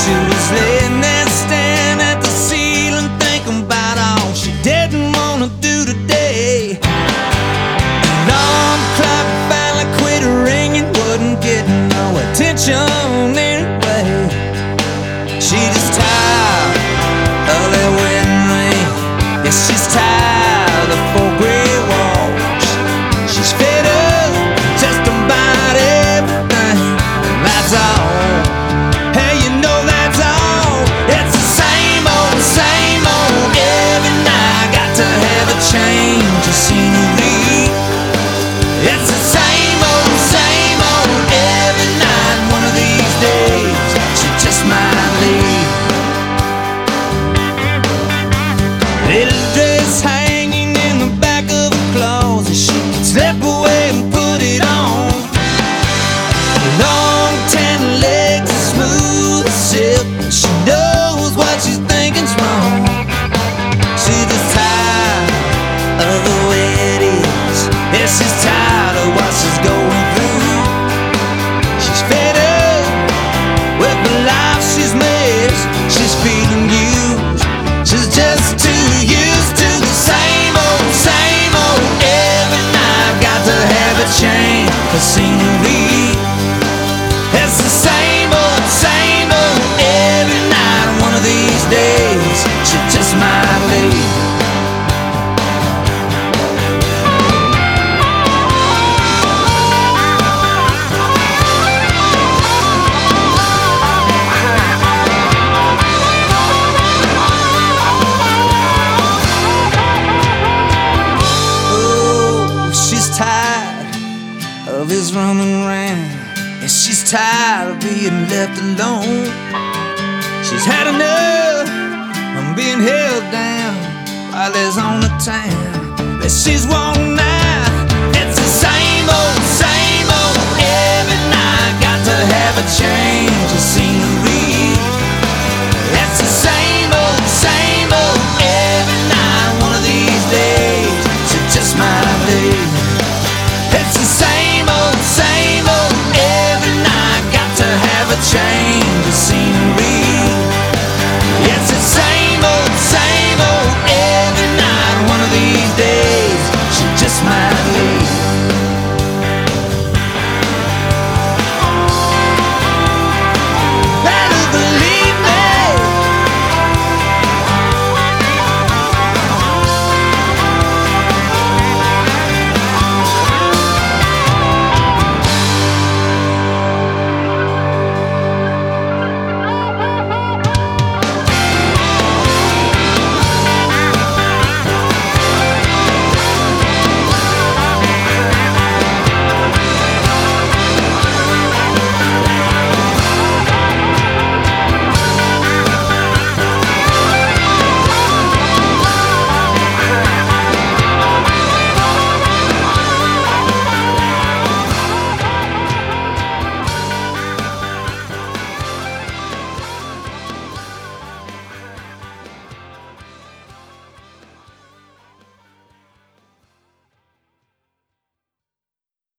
She was laying there staring at the ceiling, thinking about all she didn't wanna do today. Alarm clock finally quit ringing, wouldn't get no attention anyway. She just tired of that wedding ring. Yeah, she's tired of 4 gray walls. She's fed up just about everything, and that's all. Hey, you know that's all. It's the same old every night. Got to have a change of scenery. It's the same old every night. One of these days she just might leave. Little dress hanging in the back of a closet, she can slip away and put it on. Long tan legs and smooth as silk, she knows what she's thinking's wrong. She's just tired of the way it is. Yeah, she's tired of what she's going through. She's fed up with the life she's missed. She's feeling used. She's just too used to the same old every night. Got to have a change of scenery. It's the same old every night. One of these days she just might leave. Of his running around, and she's tired of being left alone. She's had enough of being held down while there's on the town that she's wanting now. It's the same old every night. Got to have a change of scene.